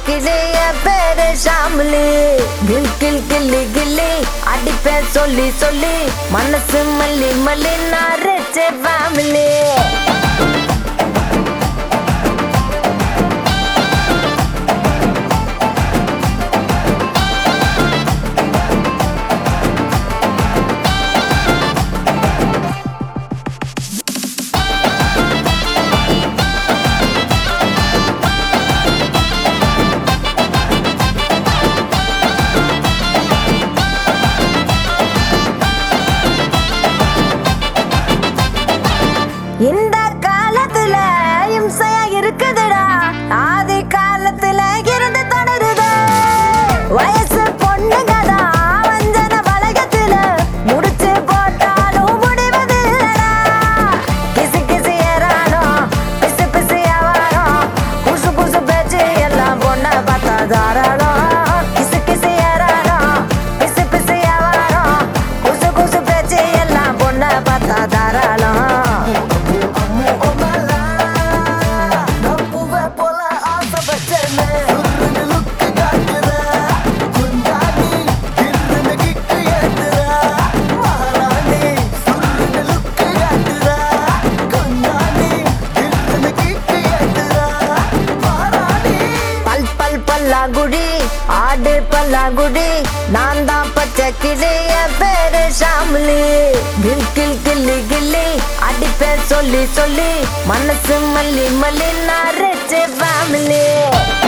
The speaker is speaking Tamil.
கிளிய பேரு ஷாம்லி. கில் கில் கில்லி கில்லி அடிப்பேன் சொல்லி சொல்லி மனசு மல்லி மல்லி நான் ரிச் ஃபேமிலி. இந்த காலத்துல இம்சையா இருக்குதுடா, ஆதி காலத்துல இருந்து தொடருது. வயசு பொண்ணுங்கதா வஞ்சன வளையத்துல முடிச்சு போட்டாலும் முடிவதில்லடா. கிசு கிசு ஏறானோ பிசு பிசு ஏவானோ குசு குசு பேச்சு எல்லாம் பொண்ண பார்த்தா தாராளம். கிசு கிசு ஏறானோ பிசு பிசு ஏவானோ குசு குசு பேச்சு எல்லாம் பொண்ண பார்த்தா தாராளம். பல்லாங்குடி ஆடு பல்லாங்குடி நான் தான் பச்சை கிளிய பேரு ஷாம்லி. கில் கில் கில்லி கில்லி அடிப்பேன் சொல்லி சொல்லி மனசு மல்லி மல்லி நான் ரிச் ஃபேமிலி.